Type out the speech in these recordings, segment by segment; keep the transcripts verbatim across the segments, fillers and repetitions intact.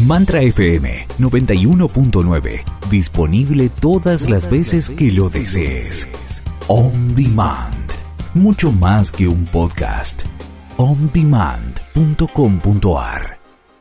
Mantra F M noventa y uno punto nueve. Disponible todas las veces que lo desees. On Demand. Mucho más que un podcast. on demand punto com punto a r.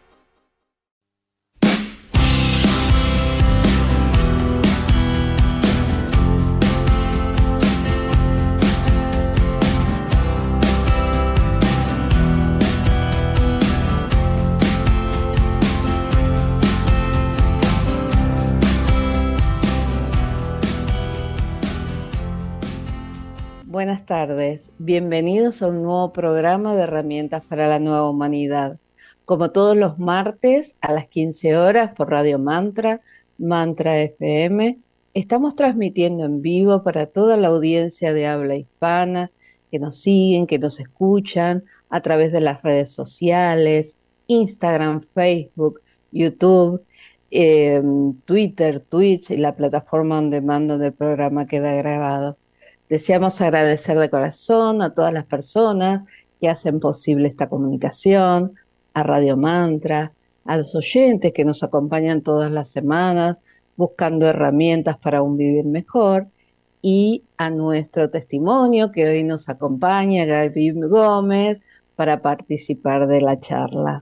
Buenas tardes, bienvenidos a un nuevo programa de Herramientas para la Nueva Humanidad. Como todos los martes a las quince horas por Radio Mantra, Mantra F M, estamos transmitiendo en vivo para toda la audiencia de habla hispana, que nos siguen, que nos escuchan a través de las redes sociales, Instagram, Facebook, YouTube, eh, Twitter, Twitch y la plataforma on demand donde el programa queda grabado. Deseamos agradecer de corazón a todas las personas que hacen posible esta comunicación, a Radio Mantra, a los oyentes que nos acompañan todas las semanas buscando herramientas para un vivir mejor, y a nuestro testimonio que hoy nos acompaña, Gaby Gómez, para participar de la charla.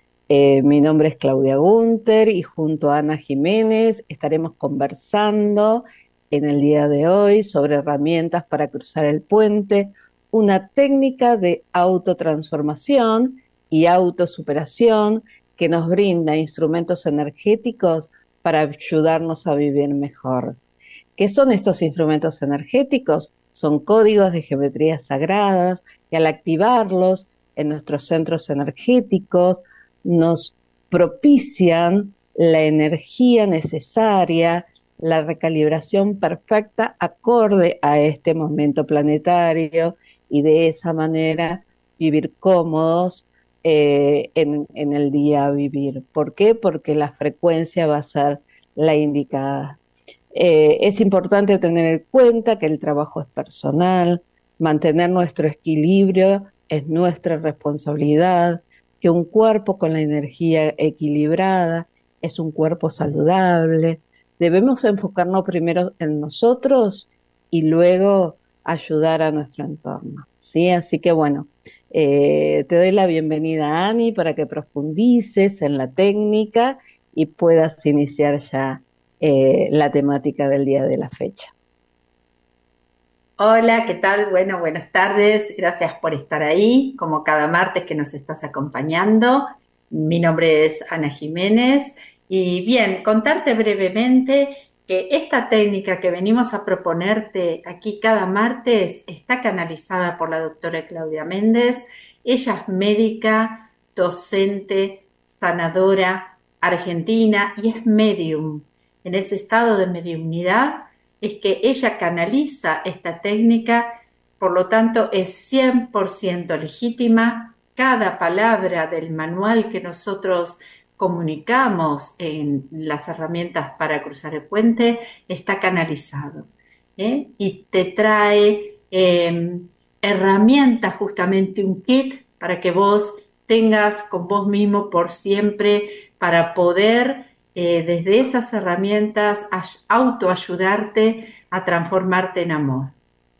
Eh, mi nombre es Claudia Gunter y junto a Ana Jiménez estaremos conversando en el día de hoy sobre herramientas para cruzar el puente, una técnica de autotransformación y autosuperación que nos brinda instrumentos energéticos para ayudarnos a vivir mejor. ¿Qué son estos instrumentos energéticos? Son códigos de geometrías sagradas que al activarlos en nuestros centros energéticos nos propician la energía necesaria, la recalibración perfecta acorde a este momento planetario y de esa manera vivir cómodos eh, en, en el día a vivir. ¿Por qué? Porque la frecuencia va a ser la indicada. Eh, es importante tener en cuenta que el trabajo es personal, mantener nuestro equilibrio es nuestra responsabilidad, que un cuerpo con la energía equilibrada es un cuerpo saludable. Debemos enfocarnos primero en nosotros y luego ayudar a nuestro entorno, ¿sí? Así que bueno, eh, te doy la bienvenida, Ani, para que profundices en la técnica y puedas iniciar ya eh, la temática del día de la fecha. Hola, ¿qué tal? Bueno, buenas tardes. Gracias por estar ahí, como cada martes que nos estás acompañando. Mi nombre es Ana Jiménez. Y bien, contarte brevemente que esta técnica que venimos a proponerte aquí cada martes está canalizada por la doctora Claudia Méndez. Ella es médica, docente, sanadora, argentina y es medium. En ese estado de mediumnidad es que ella canaliza esta técnica, por lo tanto es cien por ciento legítima. Cada palabra del manual que nosotros comunicamos en las herramientas para cruzar el puente está canalizado, ¿eh? Y te trae eh, herramientas, justamente un kit para que vos tengas con vos mismo por siempre, para poder eh, desde esas herramientas autoayudarte a transformarte en amor.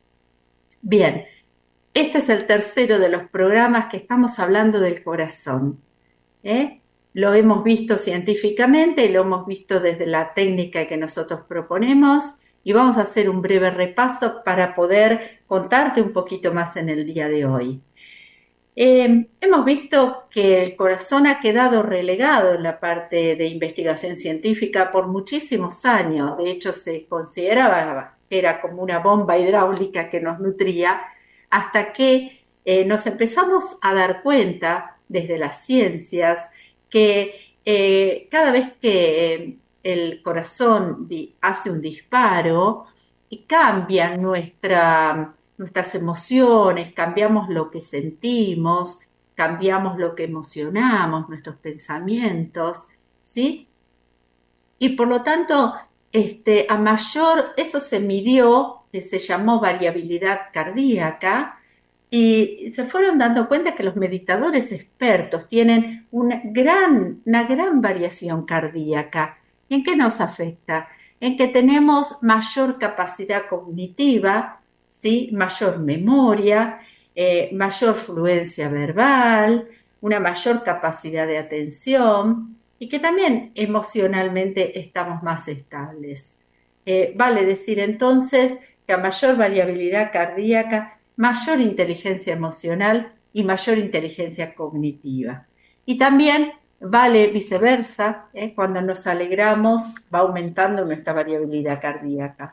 Bien, este es el tercero de los programas que estamos hablando del corazón, ¿eh? Lo hemos visto científicamente y lo hemos visto desde la técnica que nosotros proponemos y vamos a hacer un breve repaso para poder contarte un poquito más en el día de hoy. Eh, hemos visto que el corazón ha quedado relegado en la parte de investigación científica por muchísimos años. De hecho, se consideraba que era como una bomba hidráulica que nos nutría, hasta que eh, nos empezamos a dar cuenta desde las ciencias que eh, cada vez que eh, el corazón di- hace un disparo y cambia nuestra, nuestras emociones, cambiamos lo que sentimos, cambiamos lo que emocionamos, nuestros pensamientos, ¿sí? Y por lo tanto, este, a mayor, eso se midió, que se llamó variabilidad cardíaca, y se fueron dando cuenta que los meditadores expertos tienen una gran, una gran variación cardíaca. ¿Y en qué nos afecta? En que tenemos mayor capacidad cognitiva, ¿sí? Mayor memoria, eh, mayor fluencia verbal, una mayor capacidad de atención y que también emocionalmente estamos más estables. Eh, vale decir entonces que a mayor variabilidad cardíaca, mayor inteligencia emocional y mayor inteligencia cognitiva. Y también vale viceversa, ¿eh? Cuando nos alegramos va aumentando nuestra variabilidad cardíaca.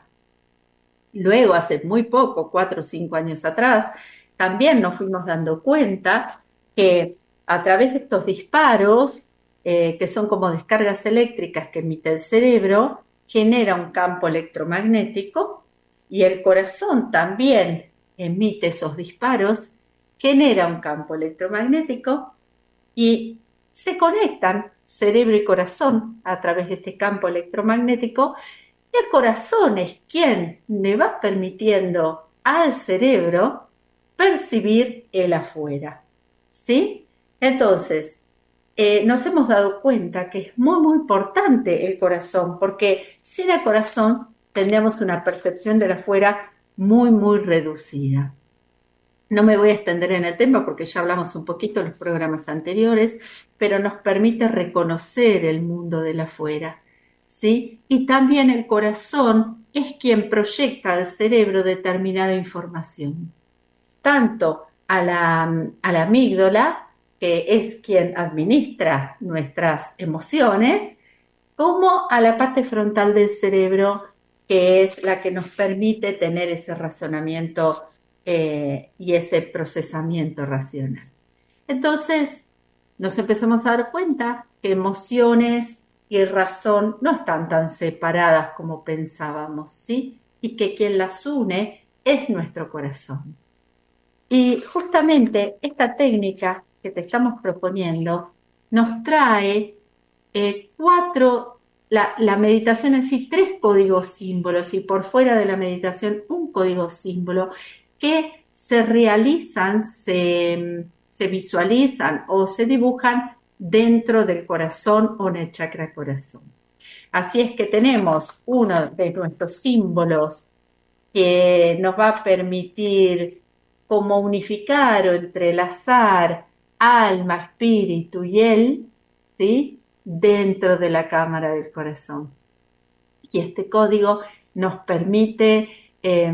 Luego, hace muy poco, cuatro o cinco años atrás, también nos fuimos dando cuenta que a través de estos disparos, eh, que son como descargas eléctricas que emite el cerebro, genera un campo electromagnético y el corazón también emite esos disparos, genera un campo electromagnético y se conectan cerebro y corazón a través de este campo electromagnético y el corazón es quien le va permitiendo al cerebro percibir el afuera, ¿sí? Entonces, eh, nos hemos dado cuenta que es muy, muy importante el corazón, porque sin el corazón tendríamos una percepción del afuera muy, muy reducida. No me voy a extender en el tema porque ya hablamos un poquito en los programas anteriores, pero nos permite reconocer el mundo del afuera, ¿sí? Y también el corazón es quien proyecta al cerebro determinada información, tanto a la, a la amígdala, que es quien administra nuestras emociones, como a la parte frontal del cerebro, que es la que nos permite tener ese razonamiento eh, y ese procesamiento racional. Entonces, nos empezamos a dar cuenta que emociones y razón no están tan separadas como pensábamos, ¿sí? Y que quien las une es nuestro corazón. Y justamente esta técnica que te estamos proponiendo nos trae eh, cuatro, la, la meditación en sí, tres códigos símbolos y por fuera de la meditación un código símbolo que se realizan, se, se visualizan o se dibujan dentro del corazón o en el chakra corazón. Así es que tenemos uno de nuestros símbolos que nos va a permitir como unificar o entrelazar alma, espíritu y él, ¿sí? Dentro de la cámara del corazón. Y este código nos permite eh,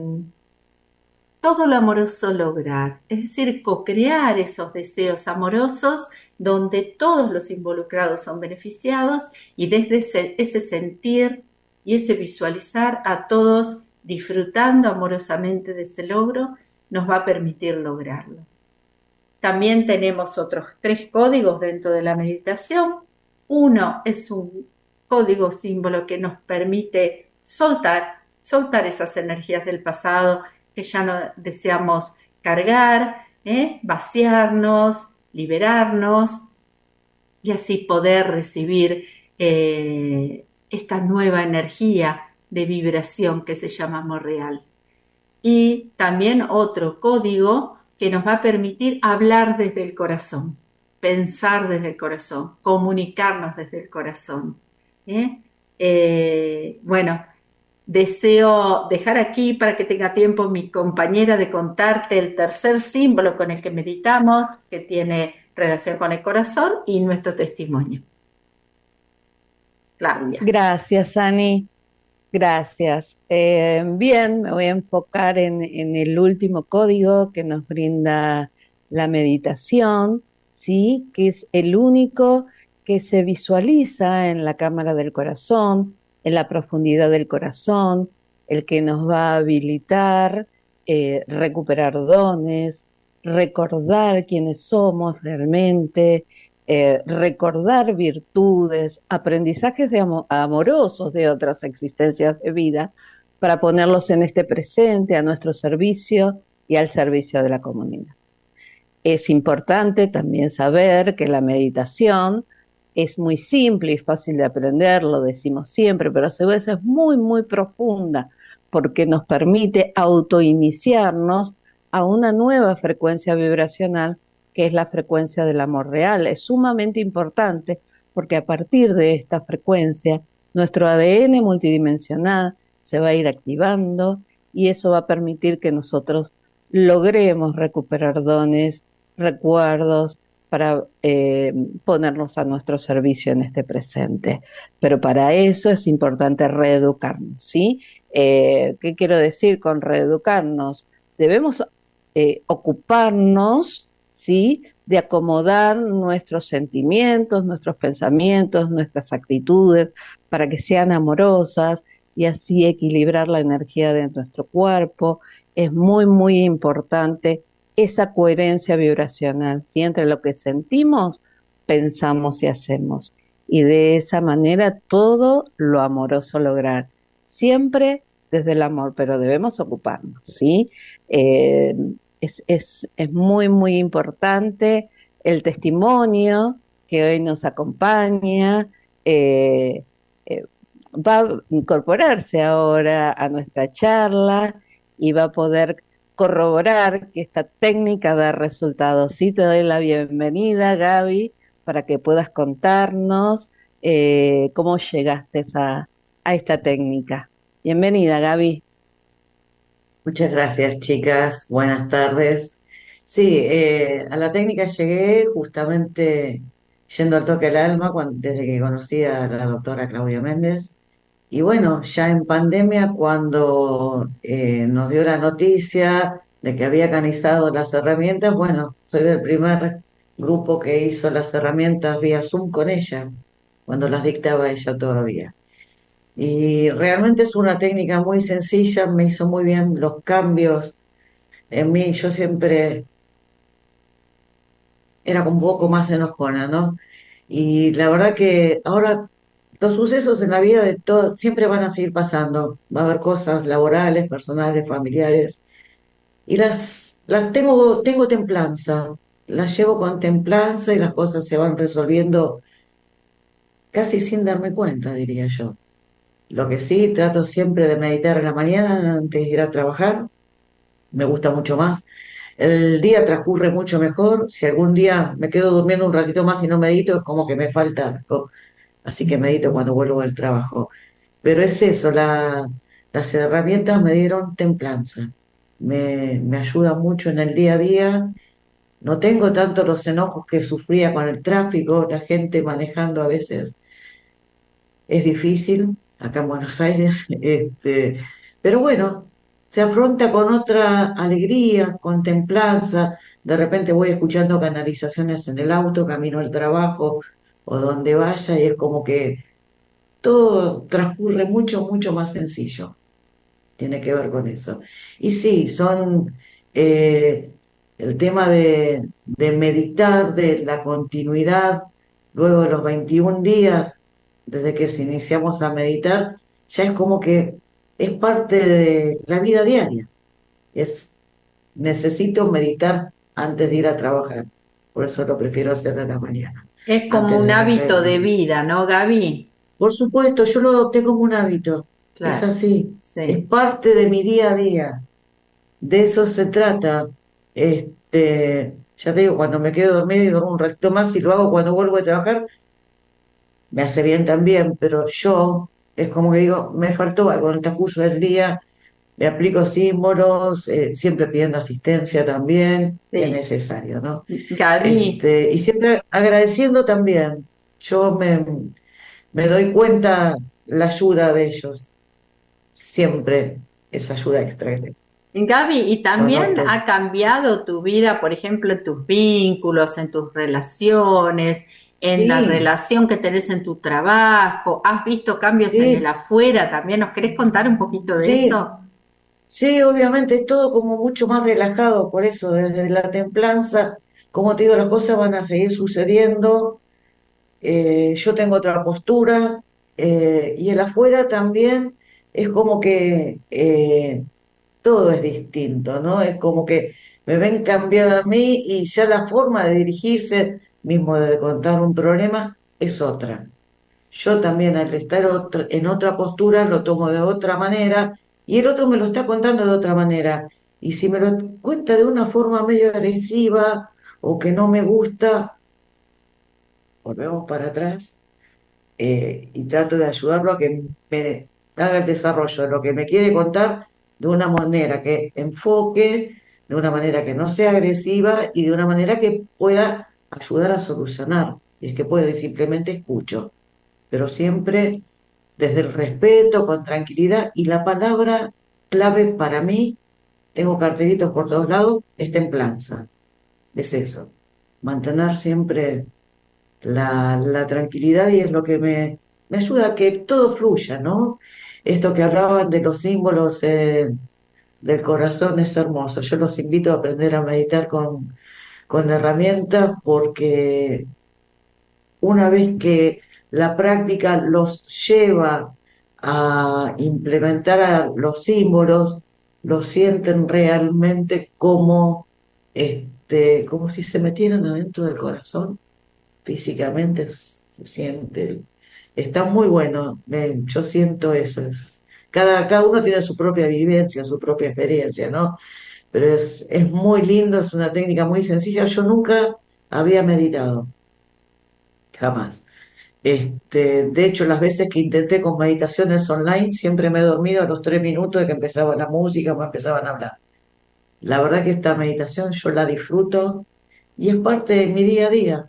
todo lo amoroso lograr, es decir, co-crear esos deseos amorosos donde todos los involucrados son beneficiados y desde ese, ese sentir y ese visualizar a todos disfrutando amorosamente de ese logro nos va a permitir lograrlo. También tenemos otros tres códigos dentro de la meditación. Uno es un código símbolo que nos permite soltar, soltar esas energías del pasado que ya no deseamos cargar, ¿eh? vaciarnos, liberarnos y así poder recibir eh, esta nueva energía de vibración que se llama amor real. Y también otro código que nos va a permitir hablar desde el corazón, pensar desde el corazón, comunicarnos desde el corazón. ¿eh? Eh, bueno, deseo dejar aquí para que tenga tiempo mi compañera de contarte el tercer símbolo con el que meditamos, que tiene relación con el corazón y nuestro testimonio. Claudia. Gracias, Ani. Gracias. Eh, bien, me voy a enfocar en, en el último código que nos brinda la meditación, ¿sí? Que es el único que se visualiza en la cámara del corazón, en la profundidad del corazón, el que nos va a habilitar eh, recuperar dones, recordar quiénes somos realmente, Eh, recordar virtudes, aprendizajes de amo- amorosos de otras existencias de vida, para ponerlos en este presente a nuestro servicio y al servicio de la comunidad. Es importante también saber que la meditación es muy simple y fácil de aprender, lo decimos siempre, pero a su vez es muy, muy profunda, porque nos permite autoiniciarnos a una nueva frecuencia vibracional, que es la frecuencia del amor real. Es sumamente importante porque a partir de esta frecuencia, nuestro A D N multidimensional se va a ir activando y eso va a permitir que nosotros logremos recuperar dones, recuerdos, para eh, ponernos a nuestro servicio en este presente. Pero para eso es importante reeducarnos, ¿sí? Eh, ¿Qué quiero decir con reeducarnos? Debemos eh, ocuparnos, ¿sí?, de acomodar nuestros sentimientos, nuestros pensamientos, nuestras actitudes, para que sean amorosas y así equilibrar la energía de nuestro cuerpo. Es muy, muy importante esa coherencia vibracional, ¿sí?, entre lo que sentimos, pensamos y hacemos. Y de esa manera todo lo amoroso lograr. Siempre desde el amor, pero debemos ocuparnos, ¿sí? Eh, es, es, es muy, muy importante el testimonio que hoy nos acompaña. Eh, eh, va a incorporarse ahora a nuestra charla y va a poder corroborar que esta técnica da resultados. Sí, te doy la bienvenida, Gaby, para que puedas contarnos eh, cómo llegaste a, a esta técnica. Bienvenida, Gaby. Muchas gracias, chicas. Buenas tardes. Sí, eh, a la técnica llegué justamente yendo al toque al alma cuando, desde que conocí a la doctora Claudia Méndez. Y bueno, ya en pandemia, cuando eh, nos dio la noticia de que había canalizado las herramientas, bueno, soy del primer grupo que hizo las herramientas vía Zoom con ella, cuando las dictaba ella todavía. Y realmente es una técnica muy sencilla, me hizo muy bien los cambios en mí. Yo siempre era un poco más enojona, ¿no? Y la verdad que ahora los sucesos en la vida de todos siempre van a seguir pasando. Va a haber cosas laborales, personales, familiares. Y las, las tengo, tengo templanza, las llevo con templanza y las cosas se van resolviendo casi sin darme cuenta, diría yo. Lo que sí, trato siempre de meditar en la mañana antes de ir a trabajar, me gusta mucho más. El día transcurre mucho mejor. Si algún día me quedo durmiendo un ratito más y no medito, es como que me falta algo. Así que medito cuando vuelvo del trabajo. Pero es eso, la, las herramientas me dieron templanza. Me, me ayuda mucho en el día a día. No tengo tanto los enojos que sufría con el tráfico, la gente manejando a veces es difícil, acá en Buenos Aires, este, pero bueno, se afronta con otra alegría, con templanza. De repente voy escuchando canalizaciones en el auto, camino al trabajo o donde vaya, y es como que todo transcurre mucho, mucho más sencillo. Tiene que ver con eso. Y sí, son eh, el tema de, de meditar, de la continuidad, luego de los veintiún días, desde que se iniciamos a meditar, ya es como que es parte de la vida diaria. Es, necesito meditar antes de ir a trabajar. Por eso lo prefiero hacer a la mañana, Es como antes un de hábito de arrancar. vida, ¿no, Gaby? Por supuesto, yo lo adopté como un hábito. Es Claro, así. Es sí. parte de mi día a día. De eso se trata. Este, ya te digo, cuando me quedo dormido y duermo un ratito más y lo hago cuando vuelvo a trabajar, me hace bien también, pero yo es como que digo, me faltó algo en el transcurso del día, me aplico símbolos, eh, siempre pidiendo asistencia también, es Sí. necesario, ¿no? Gaby, Este, y siempre agradeciendo también, yo me, me doy cuenta la ayuda de ellos, siempre esa ayuda extra que tengo. Gaby, ¿y Lo también noto. ha cambiado tu vida, por ejemplo, en tus vínculos, en tus relaciones, en la Sí, relación que tenés en tu trabajo? ¿Has visto cambios en el sí, afuera también? ¿Nos querés contar un poquito de sí, eso? sí, obviamente es todo como mucho más relajado, por eso desde la templanza, como te digo, las cosas van a seguir sucediendo. Eh, yo tengo otra postura, eh, y el afuera también es como que eh, todo es distinto, ¿no? Es como que me ven cambiada a mí y ya la forma de dirigirse, mismo de contar un problema, es otra. Yo también al estar en otra postura lo tomo de otra manera y el otro me lo está contando de otra manera. Y si me lo cuenta de una forma medio agresiva o que no me gusta, volvemos para atrás eh, y trato de ayudarlo a que me haga el desarrollo de lo que me quiere contar de una manera que enfoque, de una manera que no sea agresiva y de una manera que pueda ayudar a solucionar. Y es que puedo y simplemente escucho, pero siempre desde el respeto, con tranquilidad. Y la palabra clave para mí, tengo cartelitos por todos lados, es templanza. Es eso, mantener siempre la, la tranquilidad y es lo que me, me ayuda a que todo fluya, ¿no? Esto que hablaban de los símbolos eh, del corazón es hermoso. Yo los invito a aprender a meditar con, con herramientas porque una vez que la práctica los lleva a implementar a los símbolos, los sienten realmente como, este, como si se metieran adentro del corazón físicamente se siente, está muy bueno, eh, yo siento eso, es, cada, cada uno tiene su propia vivencia, su propia experiencia, ¿no? Pero es, es muy lindo, es una técnica muy sencilla, yo nunca había meditado, jamás. Este, de hecho, las veces que intenté con meditaciones online, siempre me he dormido a los tres minutos de que empezaba la música o me empezaban a hablar. La verdad que esta meditación yo la disfruto y es parte de mi día a día.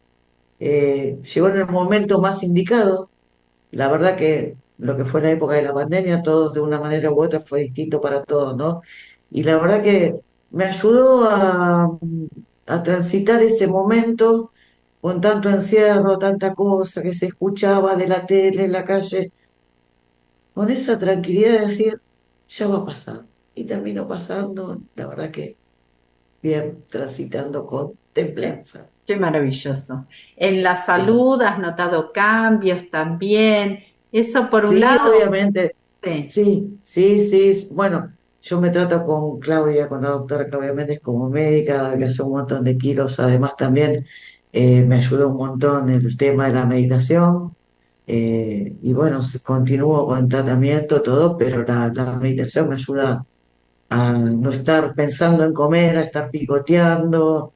Eh, llegó en el momento más indicado. La verdad que lo que fue la época de la pandemia, todo de una manera u otra fue distinto para todos, ¿no? Y la verdad que me ayudó a, a transitar ese momento con tanto encierro, tanta cosa que se escuchaba de la tele en la calle, con esa tranquilidad de decir, ya va a pasar. Y terminó pasando, la verdad que bien, transitando con Qué, templanza. qué maravilloso. En la Sí, salud has notado cambios también. Eso por un sí, lado, obviamente. sí. Sí, sí, sí. s- Bueno, yo me trato con Claudia, con la doctora Claudia Méndez como médica, que hace un montón de kilos. Además, también eh, me ayudó un montón el tema de la meditación. Eh, y bueno, s- continúo con tratamiento, todo, pero la, la meditación me ayuda a no estar pensando en comer, a estar picoteando.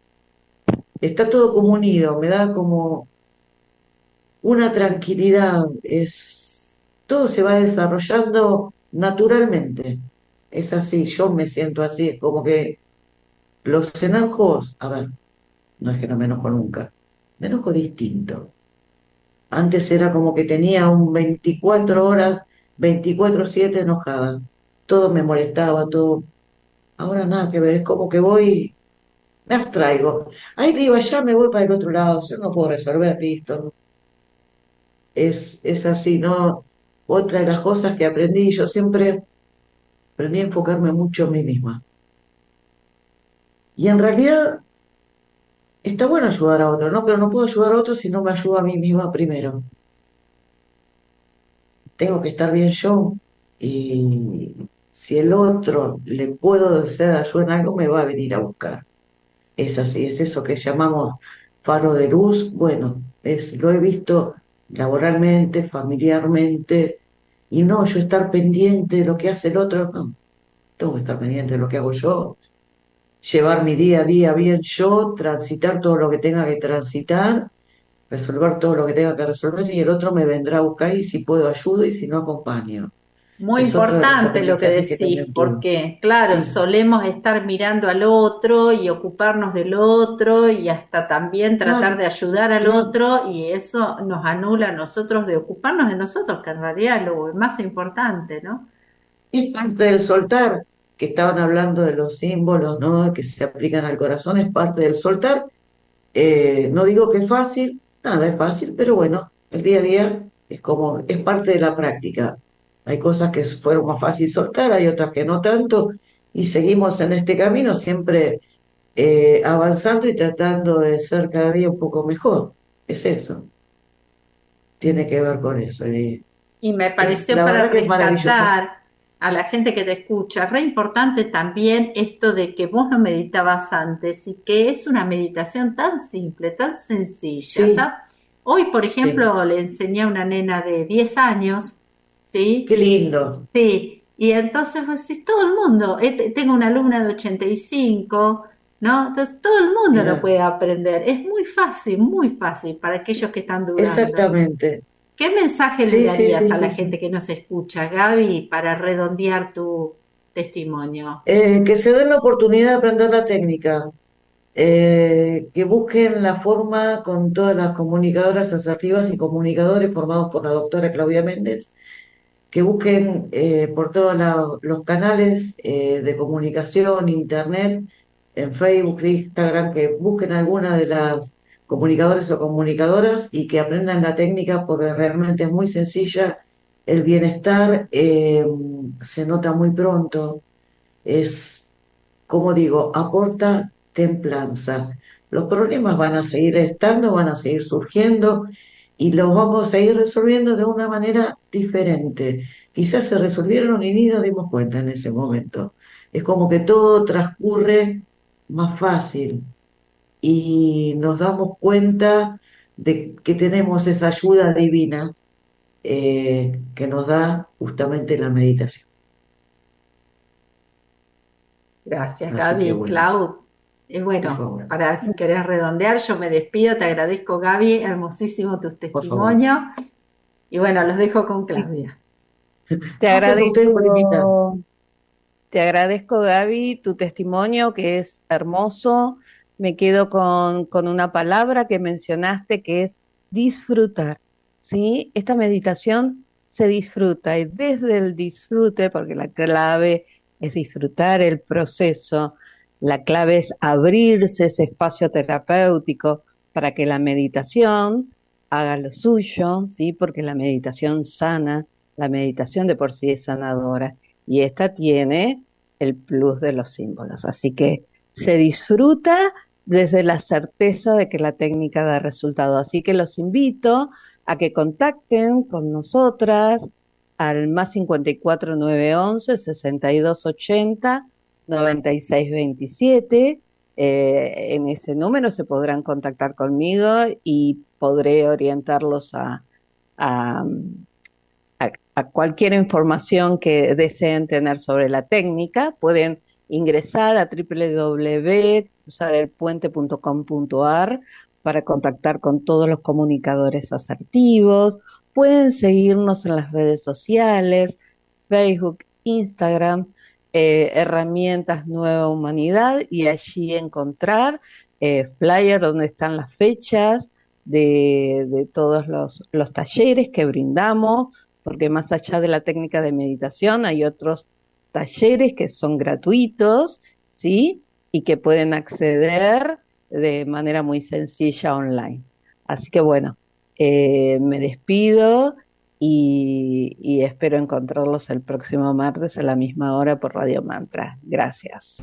Está todo como unido, me da como una tranquilidad, es, todo se va desarrollando naturalmente. Es así, yo me siento así, es como que los enojos, a ver, no es que no me enojo nunca, me enojo distinto. Antes era como que tenía un veinticuatro horas, veinticuatro siete enojada, todo me molestaba, todo, ahora nada que ver, es como que voy, me abstraigo. Ahí digo, allá me voy para el otro lado, yo no puedo resolver, listo, es, es así, ¿no? Otra de las cosas que aprendí, yo siempre aprendí a enfocarme mucho en mí misma. Y en realidad está bueno ayudar a otros, ¿no? Pero no puedo ayudar a otros si no me ayudo a mí misma primero. Tengo que estar bien yo y si el otro le puedo hacer ayuda en algo, me va a venir a buscar. Es así, es eso que llamamos faro de luz. Bueno, es, lo he visto laboralmente, familiarmente, y no yo estar pendiente de lo que hace el otro, no. Tengo que estar pendiente de lo que hago yo, llevar mi día a día bien yo, transitar todo lo que tenga que transitar, resolver todo lo que tenga que resolver y el otro me vendrá a buscar y si puedo ayudo y si no acompaño. Muy Es otro de los importante lo que aprendizajes que decís, también tuve. porque claro, Sí, solemos estar mirando al otro y ocuparnos del otro y hasta también tratar claro, de ayudar al claro. otro y eso nos anula a nosotros de ocuparnos de nosotros, que en realidad es lo más importante, ¿no? Es parte del soltar, que estaban hablando de los símbolos, ¿no? Que se aplican al corazón, es parte del soltar. Eh, no digo que es fácil, nada es fácil, pero bueno, el día a día es como, es parte de la práctica. Hay cosas que fueron más fácil soltar, hay otras que no tanto, y seguimos en este camino siempre eh, avanzando y tratando de ser cada día un poco mejor. Es eso, tiene que ver con eso. Y Y me es, pareció la para verdad que es maravilloso. rescatar a la gente que te escucha, re importante también esto de que vos no meditabas antes y que es una meditación tan simple, tan sencilla. Sí, Tan- Hoy, por sí, ejemplo, le enseñé a una nena de diez años, ¿sí? qué lindo. Sí, Y entonces vos decís, todo el mundo, eh, tengo una alumna de ochenta y cinco, ¿no? Entonces todo el mundo Claro. lo puede aprender. Es muy fácil, muy fácil para aquellos que están dudando. Exactamente. ¿Qué mensaje Sí, le sí, darías sí, a sí, la sí. gente que nos escucha, Gaby, para redondear tu testimonio? Eh, que se den la oportunidad de aprender la técnica, eh, que busquen la forma con todas las comunicadoras asertivas y comunicadores formados por la doctora Claudia Méndez, que busquen eh, por todos la- los canales eh, de comunicación, internet, en Facebook, Instagram, que busquen alguna de las comunicadores o comunicadoras y que aprendan la técnica porque realmente es muy sencilla. El bienestar eh, se nota muy pronto, es, como digo, aporta templanza. Los problemas van a seguir estando, van a seguir surgiendo y los vamos a ir resolviendo de una manera diferente. Quizás se resolvieron y ni nos dimos cuenta en ese momento. Es como que todo transcurre más fácil y nos damos cuenta de que tenemos esa ayuda divina eh, que nos da justamente la meditación. Gracias, Así que Gaby. bueno, Clau, y por bueno, favor, para si querés redondear, yo me despido, te agradezco, Gaby, hermosísimo tus por favor. testimonios. Y bueno, los dejo con Claudia. Te Gracias a ustedes por invitar. agradezco, te agradezco, Gaby, tu testimonio que es hermoso. Me quedo con, con una palabra que mencionaste que es disfrutar, ¿sí? Esta meditación se disfruta y desde el disfrute, porque la clave es disfrutar el proceso, la clave es abrirse ese espacio terapéutico para que la meditación haga lo suyo, ¿sí? Porque la meditación sana, la meditación de por sí es sanadora y esta tiene el plus de los símbolos. Así que se disfruta desde la certeza de que la técnica da resultado. Así que los invito a que contacten con nosotras al más cincuenta y cuatro nueve once sesenta y dos ochenta noventa y seis veintisiete. Eh, en ese número se podrán contactar conmigo y podré orientarlos a, a A, a cualquier información que deseen tener sobre la técnica. Pueden ingresar a doble u doble u doble u punto cruzar el puente punto com punto a r para contactar con todos los comunicadores asertivos. Pueden seguirnos en las redes sociales, Facebook, Instagram, eh, herramientas Nueva Humanidad, y allí encontrar eh, flyer donde están las fechas de, de todos los, los talleres que brindamos, porque más allá de la técnica de meditación hay otros talleres que son gratuitos, ¿sí? Y que pueden acceder de manera muy sencilla online. Así que bueno, eh, me despido y, y espero encontrarlos el próximo martes a la misma hora por Radio Mantra. Gracias.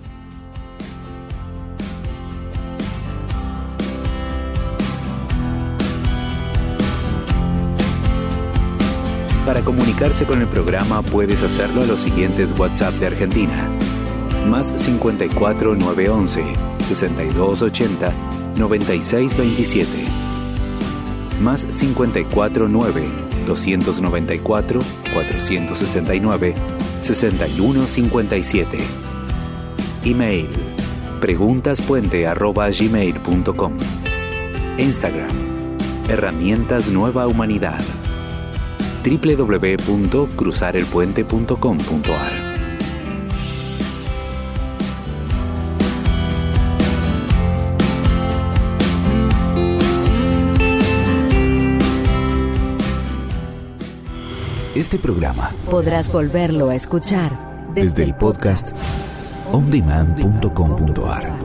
Para comunicarse con el programa puedes hacerlo a los siguientes WhatsApp de Argentina. Más cincuenta y cuatro nueve once sesenta y dos ochenta noventa y seis veintisiete. Más cincuenta y cuatro nueve doscientos noventa y cuatro cuatrocientos sesenta y nueve sesenta y uno cincuenta y siete. Email preguntaspuente arroba gmail punto com. Instagram Herramientas Nueva Humanidad. doble u doble u doble u punto cruzar el puente punto com punto a r. Este programa podrás volverlo a escuchar desde el podcast on demand punto com punto a r.